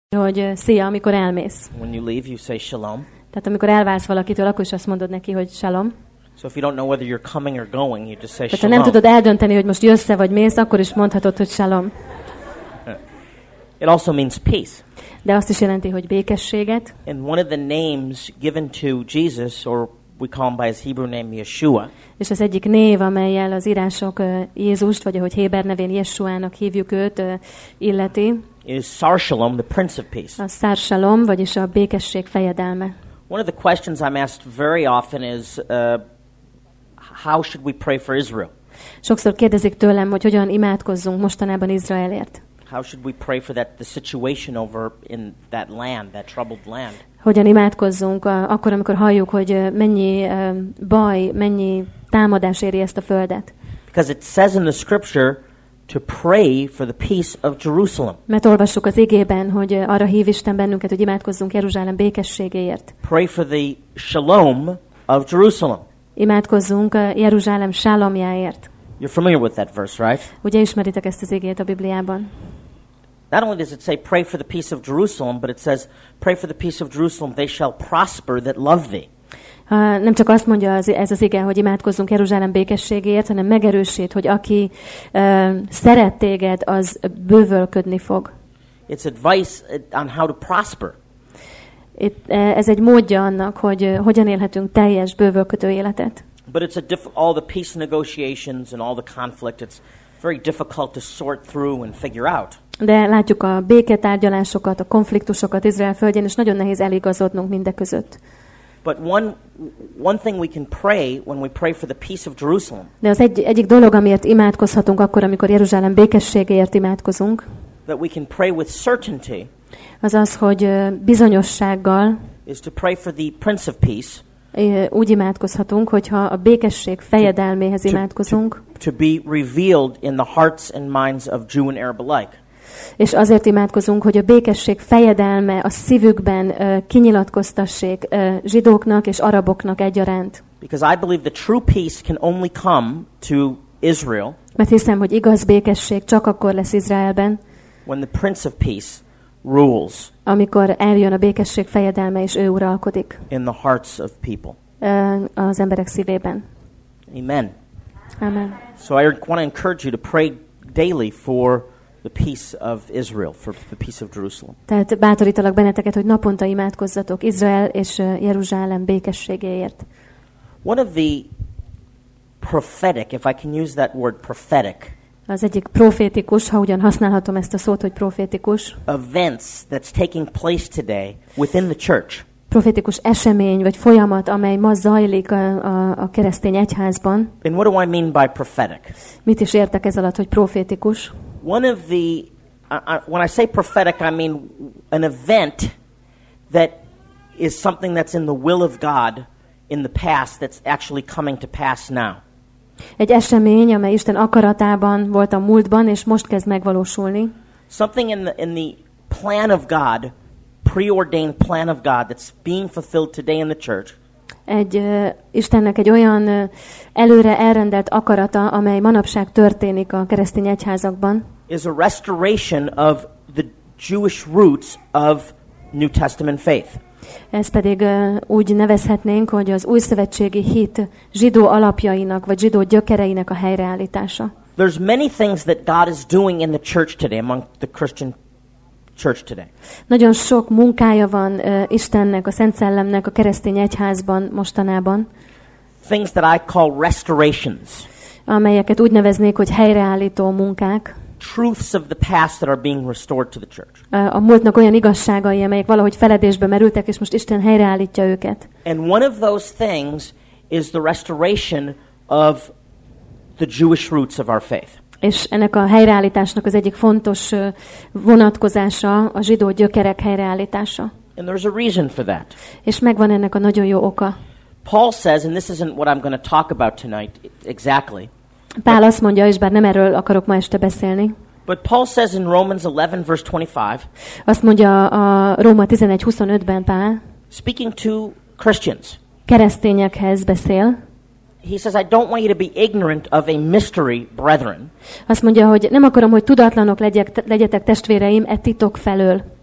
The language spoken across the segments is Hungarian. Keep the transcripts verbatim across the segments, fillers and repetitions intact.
hogy szia, amikor elmész. When you leave, you say shalom. Tehát amikor elválsz valakitől, akkor is azt mondod neki, hogy shalom. So if you don't know whether you're coming or going, you just say Tehát ha shalom. nem tudod eldönteni, hogy most jössz-e vagy mész, akkor is mondhatod, hogy shalom. It also means peace. De azt is jelenti, hogy békességet. And one of the names given to Jesus, or we call him by his Hebrew name Yeshua, És az egyik név, amellyel az írások uh, Jézust, vagy ahogy Héber nevén Jessuának hívjuk őt, uh, illeti, is Sar Shalom, the Prince of Peace. a Szár Salom, vagyis a békesség fejedelme. One of the questions I'm asked very often is, uh, how should we pray for Israel? Sokszor kérdezik tőlem, hogy hogyan imádkozzunk mostanában Izraelért. How should we pray for that the situation over in that land, that troubled land? Hogyan imádkozzunk uh, akkor, amikor halljuk, hogy uh, mennyi uh, baj, mennyi támadás éri ezt a földet. Because it says in the scripture to pray for the peace of Jerusalem. Mert olvassuk az igében, hogy uh, arra hív Isten bennünket, hogy imádkozzunk Jeruzsálem békességéért. Pray for the shalom of Jerusalem. Imádkozzunk uh, Jeruzsálem sálomjáért. You're familiar with that verse, right? Ugye ismeritek ezt az igét a Bibliában? Not only does it say pray for the peace of Jerusalem, but it says pray for the peace of Jerusalem, they shall prosper that love thee. Uh, nem csak azt mondja az, ez az ige, hogy imádkozzunk Jeruzsálem békességéért, hanem megerősít, hogy aki uh, szeret téged, az bővölködni fog. It's advice on how to prosper. Itt, ez egy módja annak, hogy uh, hogyan élhetünk teljes, bővölködő életet. But it's a diff- all the peace negotiations and all the conflict, it's very difficult to sort through and figure out. De látjuk a béketárgyalásokat, a konfliktusokat Izrael földjén, és nagyon nehéz eligazodnunk mindeközött. But one one thing we can pray when we pray for the peace of Jerusalem. De az egy, egyik dolog, amiért imádkozhatunk akkor, amikor Jeruzsálem békességéért imádkozunk, That we can pray with certainty, az az, hogy uh, bizonyossággal is to pray for the Prince of Peace. Úgy imádkozhatunk, hogyha a békesség fejedelméhez imádkozunk, To, to be revealed in the hearts and minds of Jew and Arab alike. És azért imádkozunk, hogy a békesség fejedelme a szívükben uh, kinyilatkoztassék uh, zsidóknak és araboknak egyaránt. Because I believe the true peace can only come to Israel. Mert hiszem, hogy igaz békesség csak akkor lesz Izraelben, when the Prince of Peace rules. Amikor eljön a békesség fejedelme és ő uralkodik. In the hearts of people. Uh, az emberek szívében. Amen. Amen. So I want to encourage you to pray daily for the peace of Israel, for the peace of Jerusalem. Tehát bátorítalak benneteket, hogy naponta imádkozzatok Izrael és Jeruzsálem békességéért. One of the prophetic, if I can use that word prophetic, az egyik profétikus, ha ugyan használhatom ezt a szót, hogy profétikus, events that's taking place today within the church. Profétikus esemény vagy folyamat, amely ma zajlik a, a, a keresztény egyházban. And what do I mean by prophetic? Mit is értek ez alatt, hogy profétikus? One of the, I, I, when I say prophetic, I mean an event that is something that's in the will of God in the past that's actually coming to pass now. Egy esemény, amely Isten akaratában volt a múltban, és most kezd megvalósulni. Something in the, in the plan of God, preordained plan of God that's being fulfilled today in the church. Egy uh, Istennek egy olyan uh, előre elrendelt akarata, amely manapság történik a keresztény egyházakban. Is a restoration of the Jewish roots of New Testament faith. Ez pedig uh, úgy nevezhetnénk, hogy az újszövetségi hit zsidó alapjainak vagy zsidó gyökereinek a helyreállítása. There's many things that God is doing in the church today, among the Christian church today. Nagyon sok munkája van uh, Istennek, a Szent Szellemnek a keresztény egyházban mostanában. Things that I call restorations. Amelyeket úgy neveznék, hogy helyreállító munkák. Truths of the past that are being restored to the church. Uh, a múltnak olyan igazságai, amelyek valahogy feledésbe merültek, és most Isten helyreállítja őket. And one of those things is the restoration of the Jewish roots of our faith. És ennek a helyreállításnak az egyik fontos uh, vonatkozása a zsidó gyökerek helyreállítása. And there's a reason for that. És megvan ennek a nagyon jó oka. Paul says, and this isn't what I'm going to talk about tonight exactly. Pál azt mondja, és bár nem erről akarok ma este beszélni. But Paul says in Romans eleven verse twenty-five. Azt mondja a Róma tizenegy huszonötben Pál. Speaking to Christians. Keresztényekhez beszél. He says, I don't want you to be ignorant of a mystery, brethren. Azt mondja, hogy nem akarom, hogy tudatlanok legyek, legyetek testvéreim e titok felől.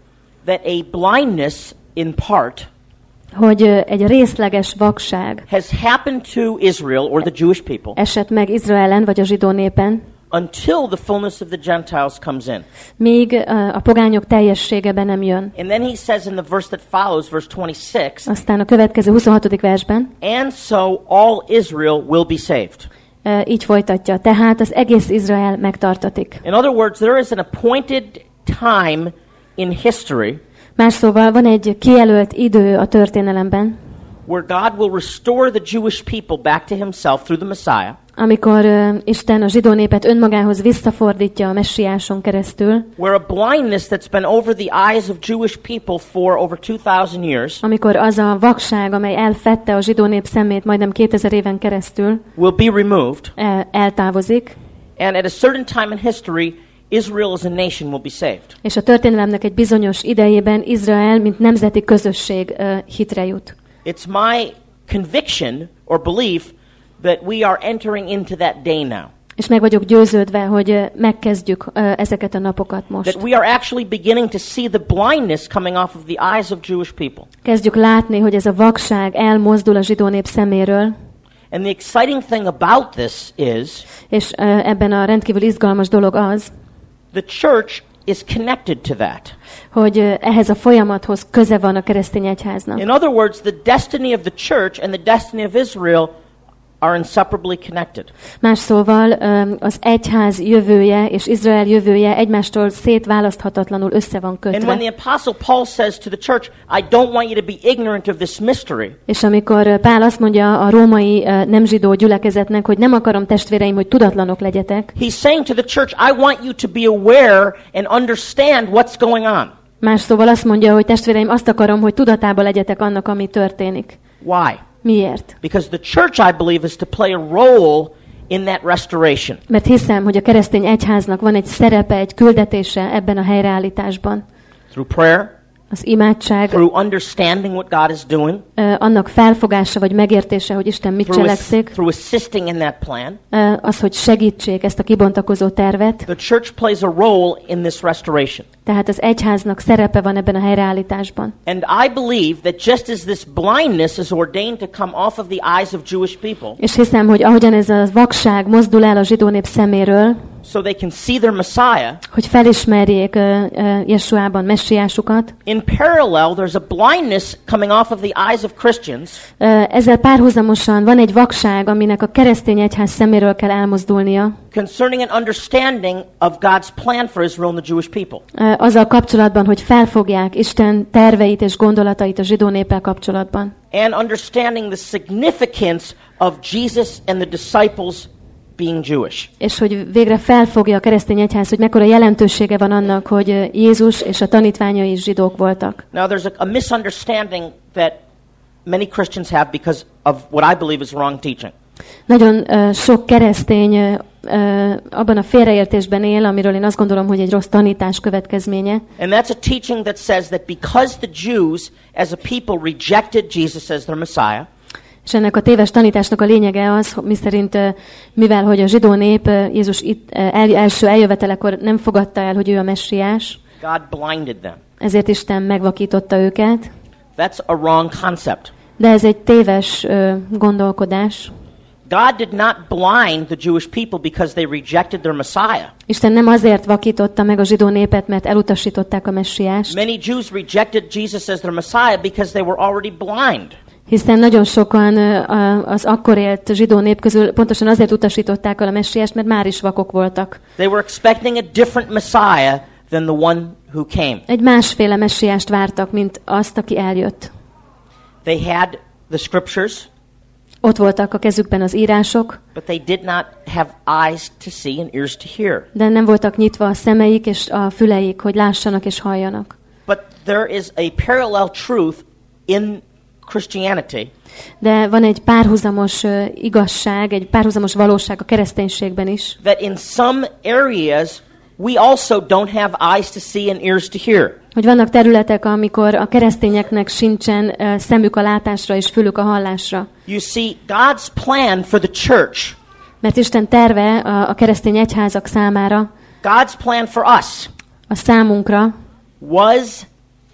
that a blindness in part hogy egy részleges vakság has happened to Israel or the Jewish people esett meg Izraelen vagy a zsidó népen, until the fullness of the Gentiles comes in. míg a pogányok teljessége be nem jön. And then he says in the verse that follows, verse twenty-six, Aztán a következő huszonhatodik versben, and so all Israel will be saved. így folytatja, tehát az egész Izrael megtartatik. In other words, there is an appointed time in history Más szóval van egy kijelölt idő a történelemben, where God will restore the Jewish people back to himself through the Messiah. amikor uh, Isten a zsidó népet önmagához visszafordítja a messiáson keresztül, Where a blindness that's been over the eyes of Jewish people for over two thousand years amikor az a vakság, amely elfedte a zsidó nép szemét majdnem kétezer éven keresztül, will be removed. el- eltávozik, And at a certain time in history, Israel as a nation will be saved. és a történelemnek egy bizonyos idejében Izrael, mint nemzeti közösség uh, hitre jut. It's my conviction or belief that we are entering into that day now. És meg vagyok győződve, hogy uh, megkezdjük uh, ezeket a napokat most. That we are actually beginning to see the blindness coming off of the eyes of Jewish people. Kezdjük látni, hogy ez a vakság elmozdul a zsidó nép szeméről, And the exciting thing about this is és uh, ebben a rendkívül izgalmas dolog az, the church is connected to that. hogy uh, ehhez a folyamathoz köze van a keresztény egyháznak. In other words, the destiny of the church and the destiny of Israel are inseparably connected. Más szóval um, az egyház jövője és Izrael jövője egymástól szétválaszthatatlanul össze van And when kötve. the apostle Paul says to the church, I don't want you to be ignorant of this mystery, És amikor uh, Pál azt mondja a római uh, nem zsidó gyülekezetnek, hogy nem akarom testvéreim, hogy tudatlanok legyetek, he's saying to the church, I want you to be aware and understand what's going on. más szóval azt mondja, hogy testvéreim, azt akarom, hogy tudatában legyetek annak, ami történik. Why? Miért? Because the church, I believe, is to play a role in that restoration. Mert hiszem, hogy a keresztény egyháznak van egy szerepe, egy küldetése ebben a helyreállításban. Through prayer, Az imádság, through understanding what God is doing, ö, annak felfogása vagy megértése, hogy Isten mit through, ass- cselekszik, through assisting in that plan. ö, az, hogy segítsék ezt a kibontakozó tervet. The church plays a role in this restoration. Tehát az egyháznak szerepe van ebben a helyreállításban. And I believe that just as this blindness is ordained to come off of the eyes of Jewish people, És hiszem, hogy ahogyan ez a vakság mozdul el a zsidó nép szeméről, so they can see their Messiah, hogy felismerjék ö, ö, Jesuában messiásukat, in parallel, there's a blindness coming off of the eyes of Christians ö, ezzel párhuzamosan van egy vakság, aminek a keresztény egyház szeméről kell elmozdulnia, concerning an understanding of God's plan for Israel and the Jewish people. ö, azzal kapcsolatban, hogy felfogják Isten terveit és gondolatait a zsidó néppel kapcsolatban. And understanding the significance of Jesus and the disciples being Jewish. És hogy végre felfogja a keresztény egyház, hogy mekkora jelentősége van annak, hogy ö, Jézus és a tanítványai is zsidók voltak. Now, there's a, a misunderstanding that many Christians have because of what I believe is wrong teaching. Nagyon ö, sok keresztény ö, ö, abban a félreértésben él, amiről én azt gondolom, hogy egy rossz tanítás következménye. And that's a teaching that says that because the Jews as a people rejected Jesus as their Messiah, És ennek a téves tanításnak a lényege az, hogy miszerint, ö, mivel hogy a zsidó nép ö, Jézus itt, ö, el, első eljövetelekor nem fogadta el, hogy ő a messiás, God blinded them. ezért Isten megvakította őket. That's a wrong concept. De ez egy téves ö, gondolkodás. God did not blind the Jewish people because they rejected their Messiah. Isten nem azért vakította meg a zsidó népet, mert elutasították a messiást, Many Jews rejected Jesus as their Messiah because they were already blind. hiszen nagyon sokan ö, a- az akkor élt zsidó nép közül pontosan azért utasították el a messiást, mert már is vakok voltak. They were expecting a different Messiah than the one who came. Egy másféle messiást vártak, mint azt, aki eljött. They had the scriptures, Ott voltak a kezükben az írások, but they did not have eyes to see and ears to hear. de nem voltak nyitva a szemeik és a füleik, hogy lássanak és halljanak. But there is a parallel truth in Christianity De van egy párhuzamos ö, igazság, egy párhuzamos valóság a kereszténységben is, that in some areas we also don't have eyes to see and ears to hear. hogy vannak területek, amikor a keresztényeknek sincsen ö, szemük a látásra és fülük a hallásra. You see, God's plan for the church, Mert Isten terve a, a keresztény egyházak számára, God's plan for us a számunkra was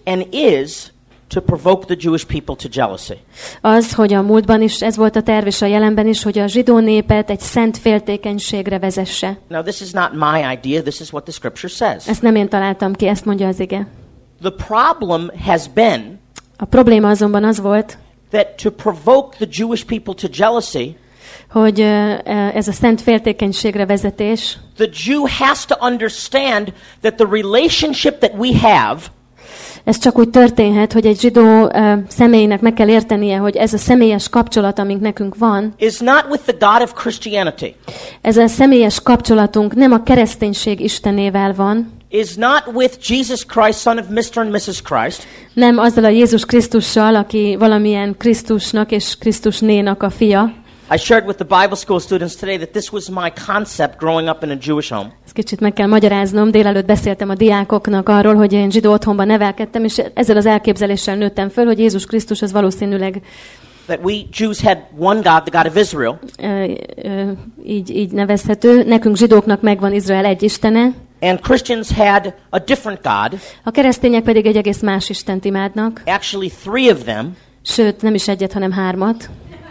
and is to provoke the Jewish people to jealousy. Az, hogy a múltban is ez volt a terv, és a jelenben is, hogy a zsidó népet egy szent féltékenységre vezesse. Now this is not my idea, this is what the scripture says. Ezt nem én találtam ki, ezt mondja az ige. The problem has been A probléma azonban az volt, that to provoke the Jewish people to jealousy, hogy ez a szent féltékenységre vezetés, the Jew has to understand that the relationship that we have ez csak úgy történhet, hogy egy zsidó uh, személynek meg kell értenie, hogy ez a személyes kapcsolat, amink nekünk van, is not with the God of Christianity. Ez a személyes kapcsolatunk nem a kereszténység Istenével van, is not with Jesus Christ, son of Mister and Missus Christ. Nem azzal a Jézus Krisztussal, aki valamilyen Krisztusnak és Krisztusnénak a fia. I shared with the Bible school students today that this was my concept growing up in a Jewish home. Ezt kicsit meg kell magyaráznom. Délelőtt beszéltem a diákoknak arról, hogy én zsidó otthonban nevelkedtem, és ezzel az elképzeléssel nőttem föl, hogy Jézus Krisztus az valószínűleg that we Jews had one God, the God of Israel. Uh, uh, így, így nevezhető. Nekünk zsidóknak megvan Izrael egy istene. And Christians had a different God. A keresztények pedig egy egész más Istent imádnak. Actually three of them. Sőt, nem is egyet, hanem hármat.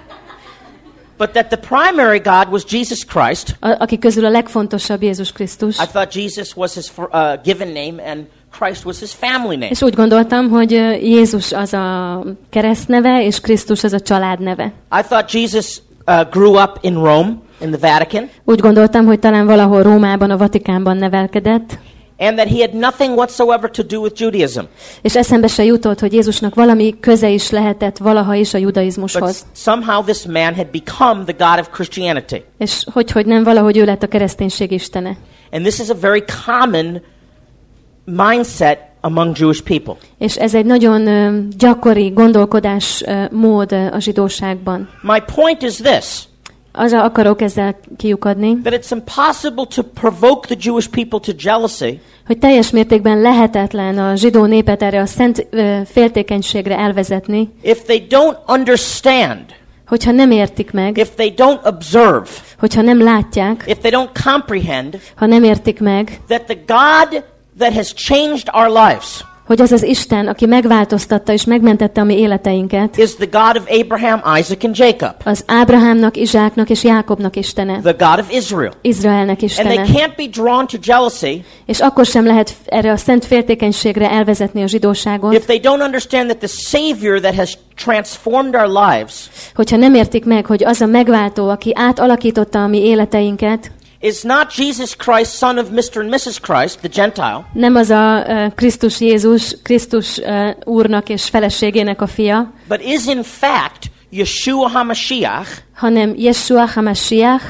But that the primary God was Jesus Christ. A, aki közül a legfontosabb Jézus Krisztus. I thought Jesus was his uh, given name and Christ was his family name. És úgy gondoltam, hogy Jézus az a keresztneve, és Krisztus az a családneve. I thought Jesus uh, grew up in Rome, in the Vatican. Úgy gondoltam, hogy talán valahol Rómában, a Vatikánban nevelkedett. And that he had nothing whatsoever to do with Judaism. És eszembe se jutott, hogy Jézusnak valami köze is lehetett valaha is a judaizmushoz. But somehow this man had become the God of Christianity. És hogy, hogy nem valahogy ő lett a kereszténység istene. And this is a very common mindset among Jewish people. És ez egy nagyon uh, gyakori gondolkodás uh, mód uh, a zsidóságban. My point is this. Arra akarok ezzel kiukadni, that it's impossible to provoke the Jewish people to jealousy. Hogy teljes mértékben lehetetlen a zsidó népet erre a szent uh, féltékenységre elvezetni. If they don't understand. Hogyha nem értik meg. If they don't observe. Hogyha nem látják. If they don't comprehend. Ha nem értik meg. That the God that has changed our lives. Hogy az az Isten, aki megváltoztatta és megmentette a mi életeinket. Is the God of Abraham, Isaac and Jacob. Az Ábrahámnak, Izsáknak és Jákobnak Istene. The God of Israel. Izraelnek Istene. And they can't be drawn to jealousy. És akkor sem lehet erre a szent féltékenységre elvezetni a zsidóságot. If they don't understand that the Savior that has transformed our lives. Hogyha nem értik meg, hogy az a megváltó, aki átalakította a mi életeinket. Is not Jesus Christ, son of Mister and Missus Christ, the Gentile. Nem az a uh, Krisztus Jézus, Krisztus uh, úrnak és feleségének a fia. But is in fact Yeshua HaMashiach. Hanem Yeshua HaMashiach.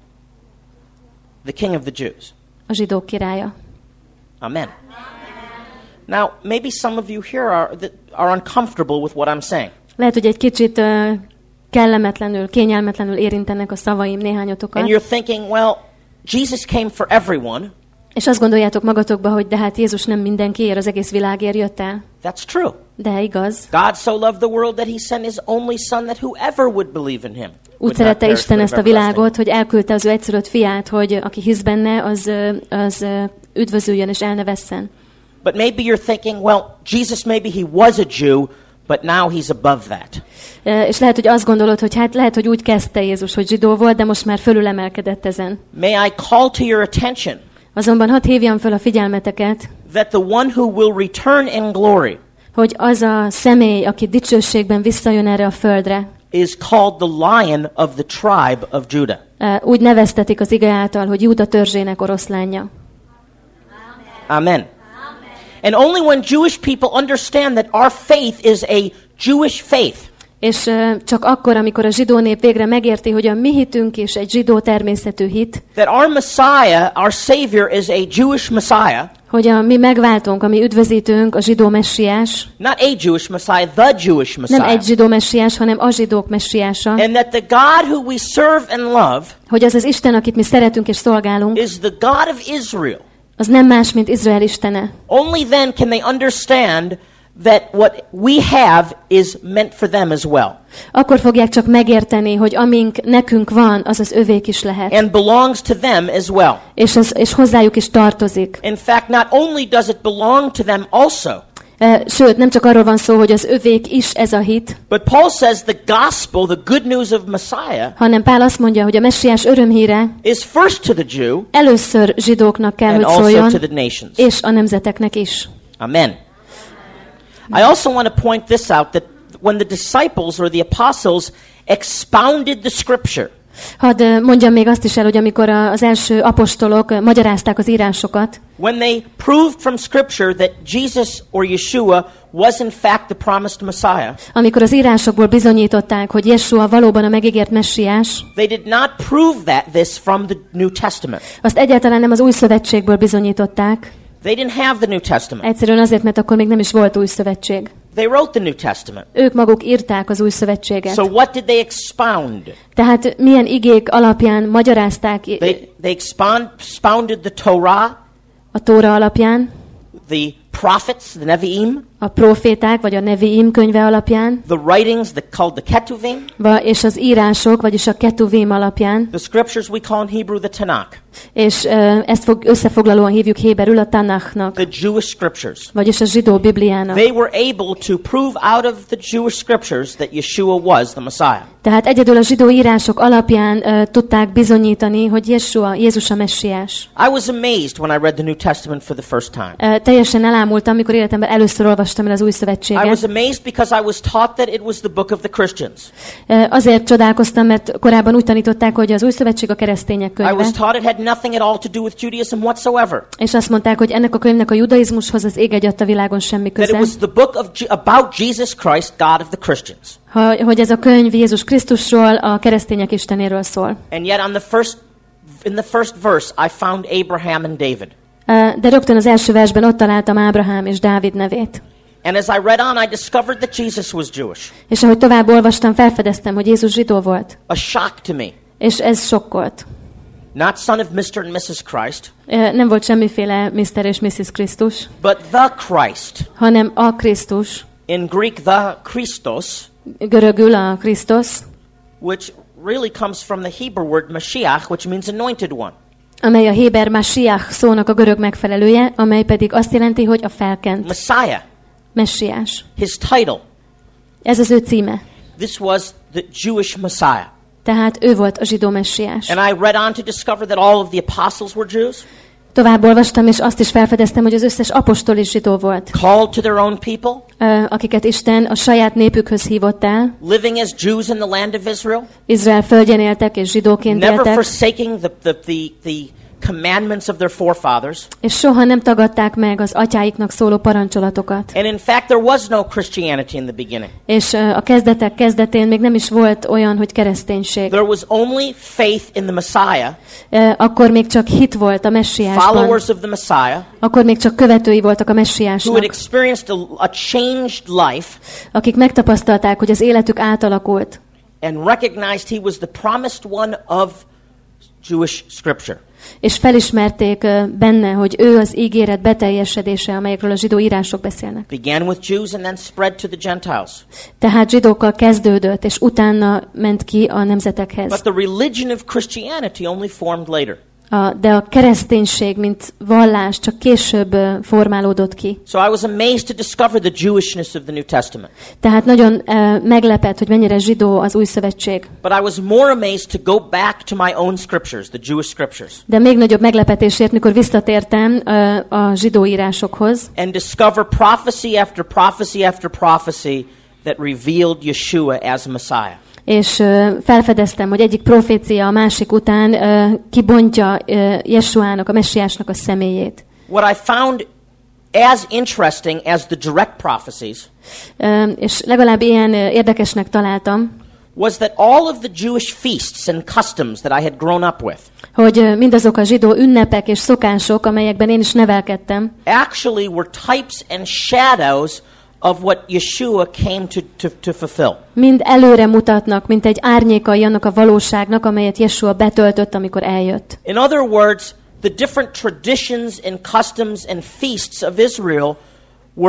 The King of the Jews. A zsidók királya. Amen. Now, maybe some of you here are that are uncomfortable with what I'm saying. Lehet, hogy egy kicsit uh, kellemetlenül, kényelmetlenül érintenek a szavaim néhányotokat. And you're thinking, well, Jesus came for everyone. És azt gondoljátok magatokba, hogy de hát Jézus nem mindenkiért, az egész világért jött el. That's true. De igaz. God so loved the world that he sent his only son that whoever would believe in him. Úgy szerette Isten ezt a világot, hogy elküldte az ő egyszülött fiát, hogy aki hisz benne, az, az üdvözüljön és el ne vesszen. But maybe you're thinking, well, Jesus maybe he was a Jew, but now he's above that. És lehet, hogy azt gondolod, hogy hát lehet, hogy úgy kezdte Jézus, hogy zsidó volt, de most már fölülemelkedett ezen. May I call to your attention. Azonban hadd hívjam föl a figyelmeteket, that the one who will return in glory, hogy az a személy, aki dicsőségben visszajön erre a földre, is called the Lion of the tribe of Judah. Úgy neveztetik az ige által, hogy Júda törzsének oroszlánja. Amen. And only when Jewish people understand that our faith is a Jewish faith. És uh, csak akkor, amikor a zsidó nép végre megérti, hogy a mi hitünk is egy zsidó természetű hit, that our Messiah, our Savior is a Jewish Messiah, hogy a mi megváltónk, a mi üdvözítőnk, a zsidó messiás, not a Jewish Messiah, the Jewish Messiah, nem egy zsidó messiás, hanem a zsidók messiása, and that the God who we serve and love, hogy az az Isten, akit mi szeretünk és szolgálunk, is the God of Israel. Az nem más, mint Izrael istene. Only then can they understand that what we have is meant for them as well. Akkor fogják csak megérteni, hogy amink nekünk van, az az övék is lehet. And belongs to them as well. És, az, és hozzájuk is tartozik. In fact, not only does it belong to them also, Sőt, nem csak arról van szó, hogy az övék is ez a hit, but Paul says the gospel, the good news of Messiah, hanem Pál azt mondja, hogy a messiás örömhíre is first to the Jew először zsidóknak kell, and hogy also szóljon, to the nations. és a nemzeteknek is. Amen. I also want to point this out, that when the disciples or the apostles expounded the scripture, Hadd mondjam még azt is el, hogy amikor az első apostolok magyarázták az írásokat, when they proved from scripture that Jesus or Yeshua was in fact the promised Messiah, amikor az írásokból bizonyították, hogy Jeshua valóban a megígért messiás, they did not prove that this from the New Testament. azt egyáltalán nem az új szövetségből bizonyították. They didn't have the New Testament. Egyszerűen azért, mert akkor még nem is volt új szövetség. They wrote the New Testament. Ők maguk írták az új szövetséget. So what did they expound? Tehát milyen igék alapján magyarázták They, they expound, expounded the Torah, a Tóra alapján, the prophets, the Nevi'im, a proféták, vagy a Nevi'im könyve alapján, the writings that called the Ketuvim, va- és az írások, vagyis a Ketuvim alapján, the scriptures we call in Hebrew the Tanakh, és uh, ezt fog, összefoglalóan hívjuk héberül a Tanachnak, the Jewish scriptures. vagyis a zsidó Bibliának. They were able to prove out of the Jewish scriptures that Yeshua was the Messiah. Tehát egyedül a zsidó írások alapján uh, tudták bizonyítani, hogy Jeshua, Jézus a messiás. I was amazed when I read the New Testament for the first time. Uh, teljesen elámultam, amikor életemben először olvastam el az új I szövetséget. was amazed because I was taught that it was the book of the Christians. Uh, azért csodálkoztam, mert korábban úgy tanították, hogy az új szövetség a keresztények I könyve. was taught it had nothing at all to do with Judaism whatsoever. És azt mondták, hogy ennek a könyvnek a judaizmushoz az ég egyadt a világon semmi That it köze. was the book of Je- about Jesus Christ, God of the Christians. Ha, hogy ez a könyv Jézus Krisztusról, a keresztények Istenéről szól. And yet on the first in the first verse I found Abraham and David. Uh, De rögtön az első versben ott találtam Ábrahám és Dávid nevét. And as I read on, I discovered that Jesus was Jewish. És ahogy tovább olvastam, felfedeztem, hogy Jézus zsidó volt. A shock to me. És ez sokkolt. Not son of mister and missus Christ, Uh, Nem volt semmiféle miszter és missziss Krisztus, but the Christ. hanem a Krisztus, In Greek, the Christos, görögül a Krisztus, which really comes from the Hebrew word Mashiach, which means anointed one. amely a héber Mashiach szónak a görög megfelelője, amely pedig azt jelenti, hogy a felkent, Messiah, messiás. his title. Ez az ő címe. This was the Jewish Messiah. Tehát ő volt a zsidó messiás. And I read on to discover that all of the apostles were Jews, Tovább olvastam, és azt is felfedeztem, hogy az összes apostol is zsidó volt, called to their own people, ö, akiket Isten a saját népükhöz hívott el. living as Jews in the land of Israel, Izrael földjén éltek, és zsidóként never éltek, forsaking the, the, the, the commandments of their forefathers. és soha nem tagadták meg az atyáiknak szóló parancsolatokat. And in fact, there was no Christianity in the beginning. És ö, a kezdetek kezdetén még nem is volt olyan, hogy kereszténység. There was only faith in the Messiah, Ö, Akkor még csak hit volt a messiásban. followers of the Messiah, Akkor még csak követői voltak a who had messiásnak, experienced a, a changed life akik megtapasztalták, hogy az életük átalakult, and recognized he was the promised one of Jewish scripture. és felismerték ö, benne, hogy ő az ígéret beteljesedése, amelyekről a zsidó írások beszélnek. Began with Jews and then spread to the Gentiles. Tehát zsidókkal kezdődött, és utána ment ki a nemzetekhez. But the religion of Christianity only formed later. A, de a kereszténység, mint vallás, csak később ö, formálódott ki. So I was amazed to discover the Jewishness of the New Testament. Tehát nagyon ö, meglepett, hogy mennyire zsidó az új szövetség. But I was more amazed to go back to my own scriptures, the Jewish scriptures, De még nagyobb meglepetésért, mikor visszatértem ö, a zsidó írásokhoz, and discover prophecy after prophecy after prophecy that revealed Yeshua as Messiah. és ö, felfedeztem, hogy egyik profécia a másik után ö, kibontja ö, Jesuának, a messiásnak a személyét. What I found as interesting as the direct prophecies Ö, és legalább ilyen ö, érdekesnek találtam, was that all of the Jewish feasts and customs that I had grown up with hogy ö, mindazok a zsidó ünnepek és szokások, amelyekben én is nevelkedtem, actually were types and shadows of what Yeshua came to, to, to fulfill. mind előre mutatnak, mint egy árnyékai annak a valóságnak, amelyet Jeshua betöltött, amikor eljött. In other words, the different traditions and customs and feasts of Israel were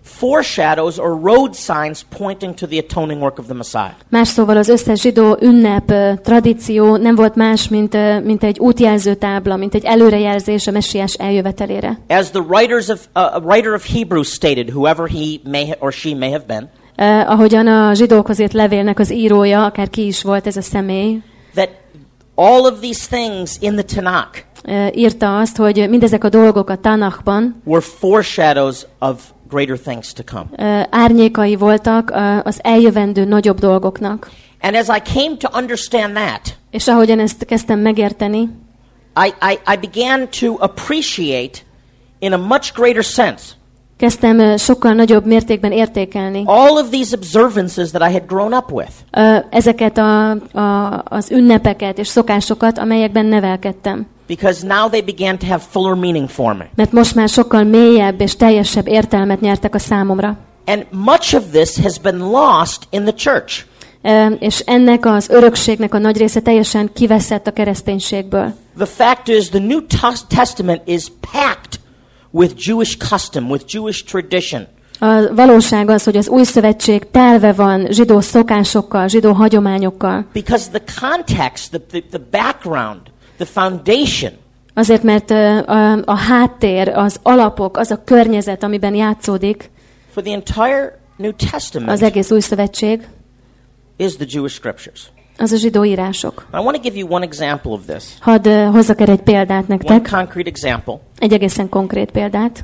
foreshadows or road signs pointing to the atoning work of the Messiah. Más szóval az összes zsidó ünnep, tradíció nem volt más, mint, mint egy útjelző tábla, mint egy előrejelzés a messiás eljövetelére. As the writers of, uh, a writer of Hebrews stated, whoever he may or she may have been, Uh, ahogyan a zsidókhoz írt levélnek az írója, akár ki is volt ez a személy, that all of these things in the Tanakh uh, írta azt, hogy mindezek a dolgok a Tanachban were foreshadows of greater things to come. uh, árnyékai voltak uh, az eljövendő nagyobb dolgoknak. And as I came to understand that, És ahogyan ezt kezdtem megérteni, I, I, I began to appreciate in a much greater sense kezdtem uh, sokkal nagyobb mértékben értékelni all of these observances that I had grown up with. uh, ezeket a, a, az ünnepeket és szokásokat, amelyekben nevelkedtem. Because now they began to have fuller meaning for me. Mert most már sokkal mélyebb és teljesebb értelmet nyertek a számomra. And much of this has been lost in the church. Uh, és ennek az örökségnek a nagy része teljesen kiveszett a kereszténységből. The fact is, the New Testament is packed with Jewish custom, with Jewish tradition. A valóság az, hogy az új szövetség telve van zsidó szokásokkal, zsidó hagyományokkal. Because the context, the, the, the background, the foundation Azért, mert uh, a, a háttér, az alapok, az a környezet, amiben játszódik for the entire New az Testament egész új szövetség, is the Jewish scriptures. az a zsidó írások. I want to give you one example of this. Hadd uh, hozzak erre egy példát One nektek, concrete example. egy egészen konkrét példát.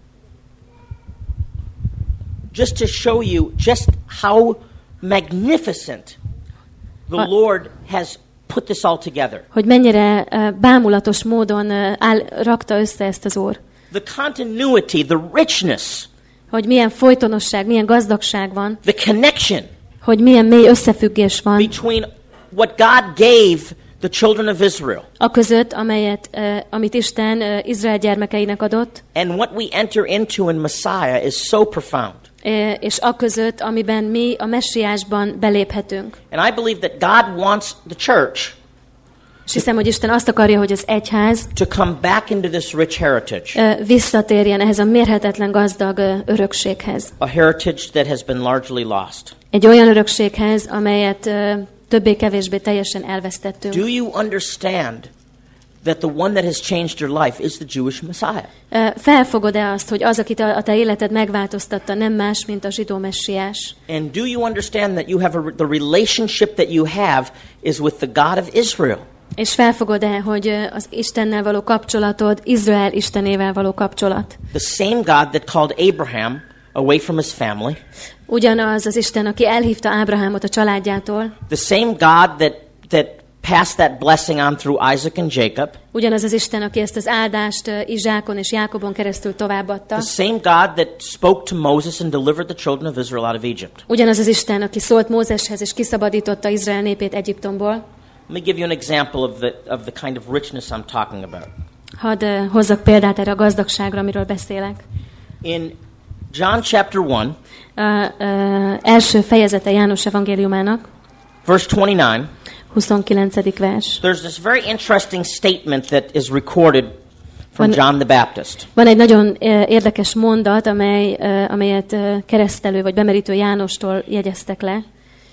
Just to show you just how magnificent the What? Lord has put this all together. Hogy mennyire uh, bámulatos módon uh, áll, rakta össze ezt az Úr. The continuity, the richness, Hogy milyen folytonosság, milyen gazdagság van, the connection hogy milyen mély összefüggés van between what God gave the children of Israel a között, amelyet, uh, amit Isten uh, Izrael gyermekeinek adott, and what we enter into in Messiah is so profound. uh, és a között, amiben mi a messiásban beléphetünk. And I believe that God wants the church És hiszem, hogy Isten azt akarja, hogy az egyház to come back into this rich heritage, uh, visszatérjen ehhez a mérhetetlen gazdag uh, örökséghez. a heritage that has been largely lost. Egy olyan örökséghez, amelyet uh, többé-kevésbé teljesen elvesztettünk. Do you understand that the one that has changed your life is the Jewish Messiah? Uh, felfogod-e azt, hogy az, akit a, a te életed megváltoztatta, nem más, mint a zsidó messiás? And do you understand that you have a, the relationship that you have is with the God of Israel? És felfogod-e, hogy uh, az Istennel való kapcsolatod Izrael Istenével való kapcsolat? The same God that called Abraham away from his family, Ugyanaz az Isten, aki elhívta Ábrahámot a családjától, the same God that, that passed that blessing on through Isaac and Jacob, ugyanaz az Isten, aki ezt az áldást uh, Izsákon és Jákobon keresztül továbbadta, the same God that spoke to Moses and delivered the children of Israel out of Egypt. ugyanaz az Isten, aki szólt Mózeshez és kiszabadította Izrael népét Egyiptomból. Let me give you an example of the, of the kind of richness I'm talking about. Hadd uh, hozzak példát erre a gazdagságra, amiről beszélek. In John chapter one, A uh, első fejezete János evangéliumának, verse twenty-nine, huszonkilencedik vers. there's this very interesting statement that is recorded from Van- John the Baptist. Van egy nagyon uh, érdekes mondat, amely, uh, amelyet uh, keresztelő vagy bemerítő Jánostól jegyeztek le.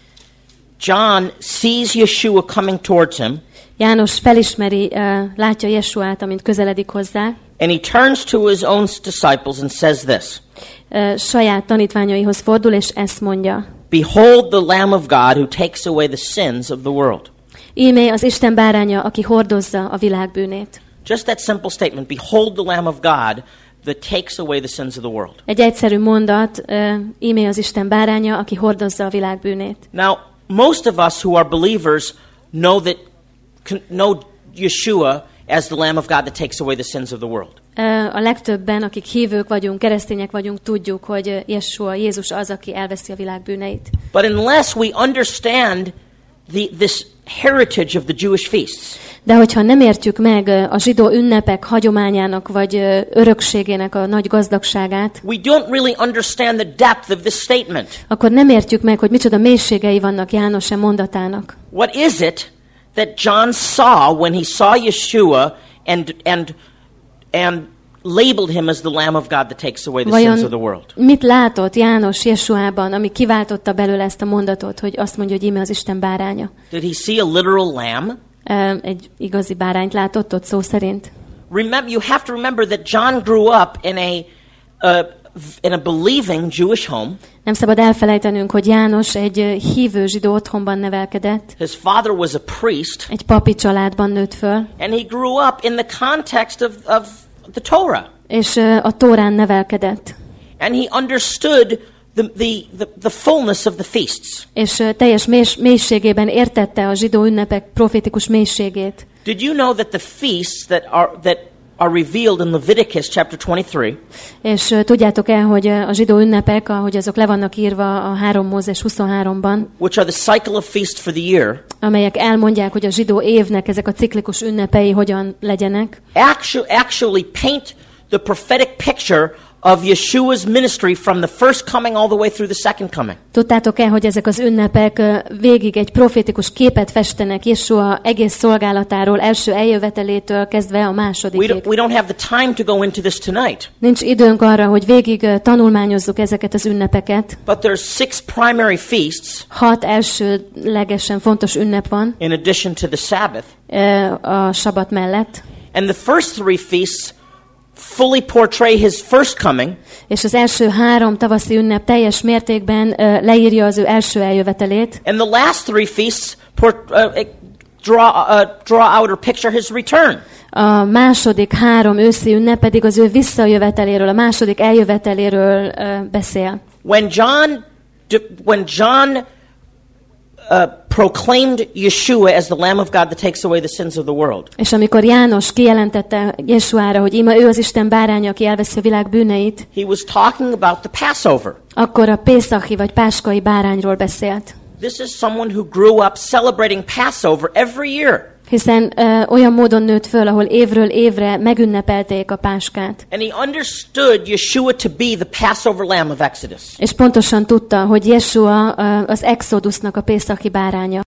John sees Yeshua coming towards him, János felismeri, uh, látja Jesuát, amint közeledik hozzá, and he turns to his own disciples and says this, uh, saját tanítványaihoz fordul, és ezt mondja. "Behold the Lamb of God who takes away the sins of the world." Íme az Isten báránya, aki hordozza a világ bűnét. Just that simple statement, behold the Lamb of God that takes away the sins of the world. Egy egyszerű mondat, uh, íme az Isten báránya, aki hordozza a világ bűnét. Now, most of us who are believers know that know Yeshua as the Lamb of God that takes away the sins of the world. Uh, a legtöbben, akik hívők vagyunk, keresztények vagyunk, tudjuk, hogy uh, Jeshua, Jézus az, aki elveszi a világ bűneit. But unless we understand the, this heritage of the Jewish feasts, De hogyha nem értjük meg uh, a zsidó ünnepek hagyományának vagy uh, örökségének a nagy gazdagságát, we don't really understand the depth of this statement. akkor nem értjük meg, hogy micsoda mélységei vannak János e mondatának. What is it that John saw when he saw Yeshua and and and labeled him as the Lamb of God that takes away the Vajon sins of the world? mit látott János Jesuában, ami kiváltotta belőle ezt a mondatot, hogy azt mondja, hogy íme az Isten báránya? Did he see a literal lamb? Egy igazi bárányt látott ott szó szerint? Remember, you have to remember that John grew up in a uh, in a believing Jewish home. Nem szabad elfelejtenünk, hogy János egy hívő zsidó otthonban nevelkedett. His father was a priest. Egy papi családban nőtt föl. And he grew up in the context of, of the Torah. És a Tórán nevelkedett. And he understood the, the, the, the fullness of the feasts. És teljes mélységében értette a zsidó ünnepek profétikus mélységét. Did you know that the feasts that are that are revealed in Leviticus chapter twenty-three? És uh, tudjátok el, hogy a zsidó ünnepek, ahogy azok le vannak írva a három Mózes huszonháromban, which are the cycle of feast for the year, amelyek elmondják, hogy a zsidó évnek ezek a ciklikus ünnepei hogyan legyenek. Actually, actually paint the prophetic picture of Yeshua's ministry from the first coming all the way through the second coming. Tudtátok-e, hogy ezek az ünnepek végig egy profétikus képet festenek Jeshua egész szolgálatáról, első eljövetelétől kezdve a másodikig? We don't, we don't have the time to go into this tonight. Nincs időnk arra, hogy végig tanulmányozzuk ezeket az ünnepeket. But there's six primary feasts. Hat elsőlegesen fontos ünnep van. In addition to the Sabbath. A sabat mellett. And the first three feasts fully portray his first coming. És az első három tavaszi ünnep teljes mértékben uh, leírja az ő első eljövetelét. And the last three feasts port, uh, draw uh, draw out or picture his return. A második három őszi ünnep pedig az ő visszajöveteléről, a második eljöveteléről uh, beszél. When John when John Uh, proclaimed Yeshua as the Lamb of God that takes away the sins of the world. És amikor János kijelentette Jesúára, hogy íme ő az Isten báránya, aki elveszi a világ bűneit, he was talking about the Passover. Akkor a pészachi vagy páskai bárányról beszélt. This is someone who grew up celebrating Passover every year. Hiszen uh, olyan módon nőtt föl, ahol évről évre megünnepelték a páskát. And he understood Yeshua to be the Passover lamb of Exodus. És pontosan tudta, hogy Jeshua uh, az Exodusnak a pészachi báránya.